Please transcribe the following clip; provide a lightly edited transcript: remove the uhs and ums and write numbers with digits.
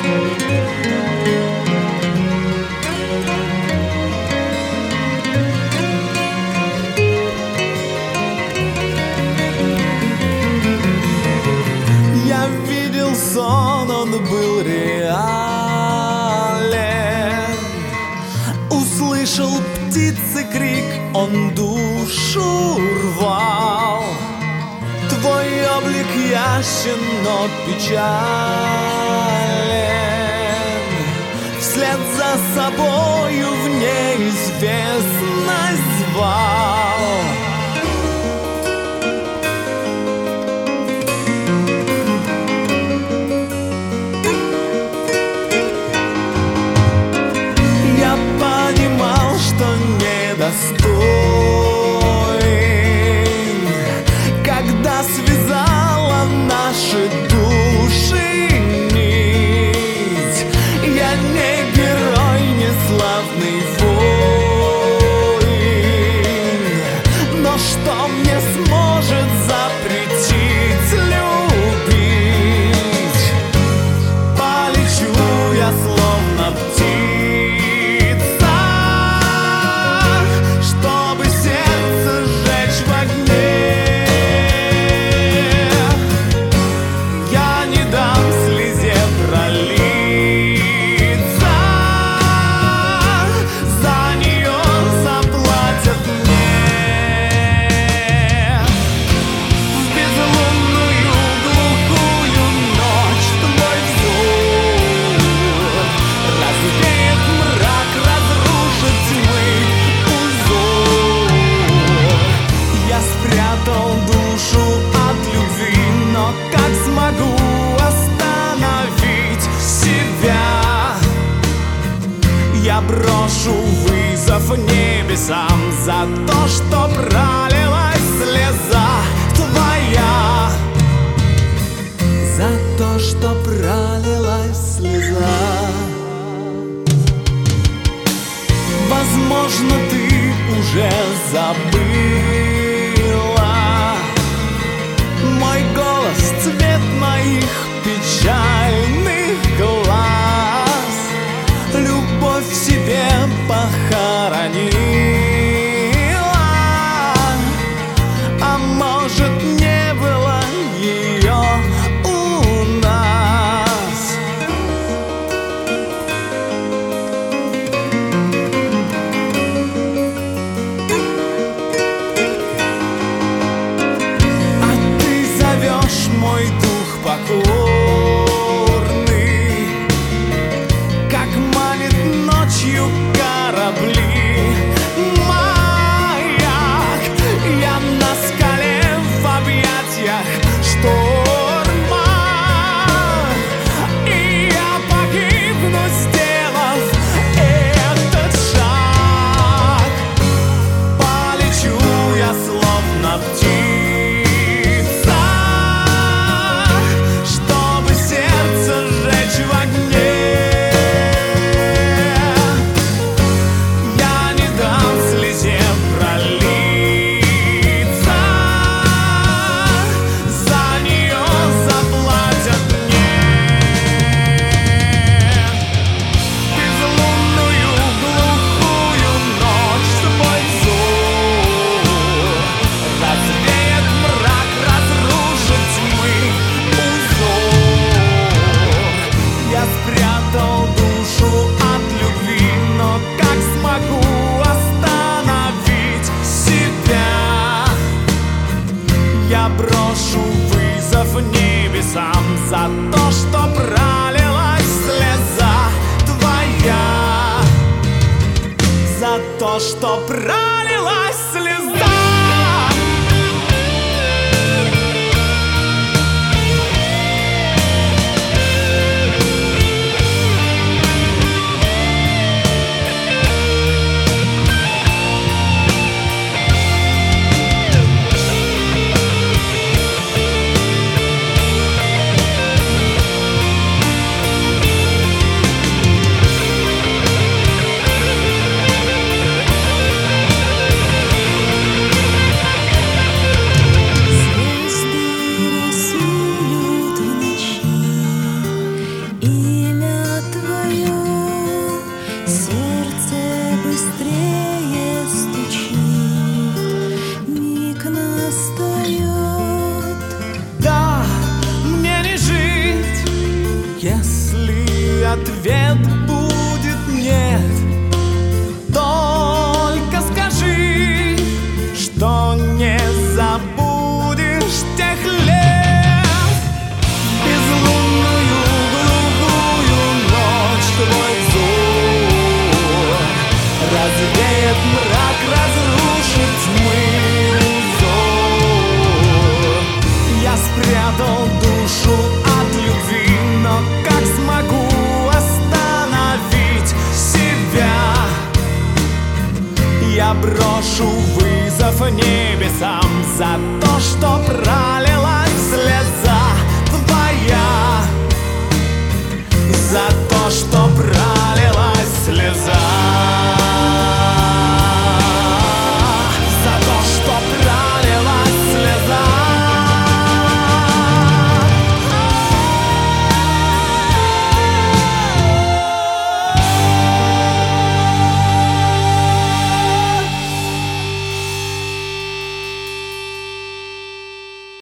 Я видел сон, он был реален. Услышал птицы крик, он душу рвал. Твой облик ясен, но печален. Вслед за собою в неизвестность звал. Я понимал, что недостоин, когда связала наши души нить. Я не герой, не славный воин, но что мне сможет запретить любить? Полечу я словно птица, чтобы сердце сжечь в огне. Я не дам слезе пролиться, за нее заплатят мне. В безлунную глухую ночь твой взор развеет мрак, разрушит тьмы узор. Я спрятал душу от любви, но как смогу остановить себя? Я брошу вызов небесам за то, что пролилась слеза твоя, за то, что пролилась слеза. Возможно, ты уже забыла мой голос, цвет моих печальных глаз. Любовь в себе похоронила, а может, не было ее у нас. А ты зовешь мой дух покорный, как манит ночью корабли маяк. Я на скале в объятиях шторма, и я погибну, сделав этот шаг. Полечу я словно птица, чтобы сердце сжечь в огне. Я не дам слезе пролиться, за нее заплатят мне. Безлунную глухую ночь твой взор развеет мрак, разрушит тьмы узор. Я спрятал душу от любви, но как смогу остановить себя? Я брошу вызов небесам за то, что пролилась слеза твоя, за то, что пролилась слеза. свет